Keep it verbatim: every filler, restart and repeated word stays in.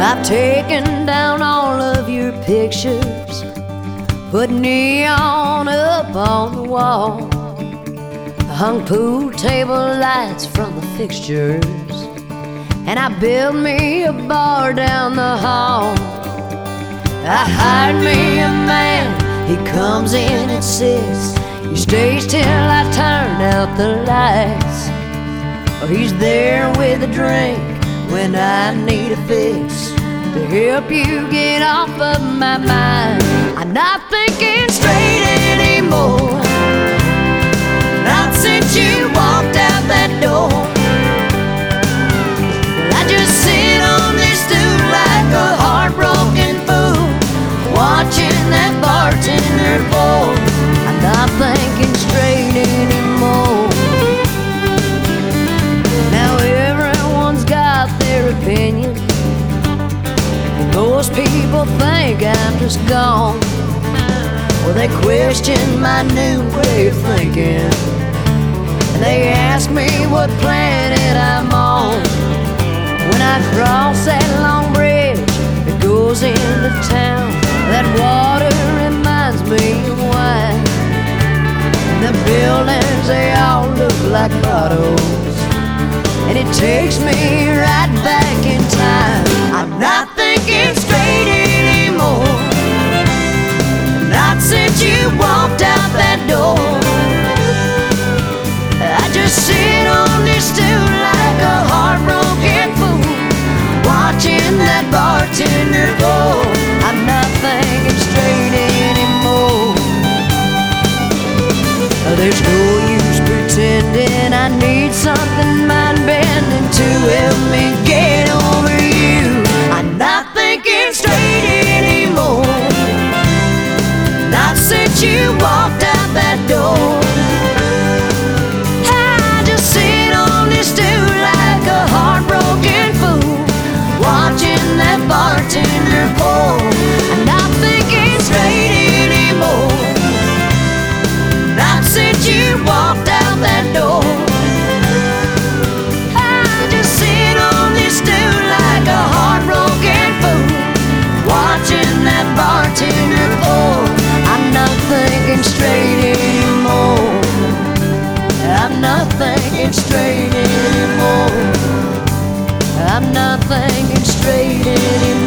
I've taken down all of your pictures, put neon up on the wall, hung pool table lights from the fixtures, and I built me a bar down the hall. I hired me a man, he comes in at six, he stays till I turn out the lights. Oh, he's there with a drink when I need a fix, to help you get off of my mind. I'm not thinking straight anymore, not since you walked out that door. Well, I just sit on this stool like a heartbroken fool, watching that bartender pour. I'm not thinking straight anymore. Now everyone's got their opinion, most people think I'm just gone, or they question my new way of thinking, and they ask me what planet I'm on. When I cross that long bridge that goes into town, that water reminds me of wine. The buildings, they all look like bottles, and it takes me right back in time. I'm not thinking straight anymore, not since you walked out that door. I just sit on this stool like a heartbroken fool, watching that bartender pour. I'm not thinking straight anymore. There's no use pretending I need something mind-bending to help me get over you. I'm not thinking straight anymore, not since you walked out that door. I just sit on this stool like a heartbroken fool, watching that bartender pour. I'm not thinking straight anymore, not since you walked out that door. I just sit on this stool like a heartbroken fool, watching that bartender pour. I'm not thinking straight anymore, I'm not thinking straight anymore, I'm not thinking straight anymore.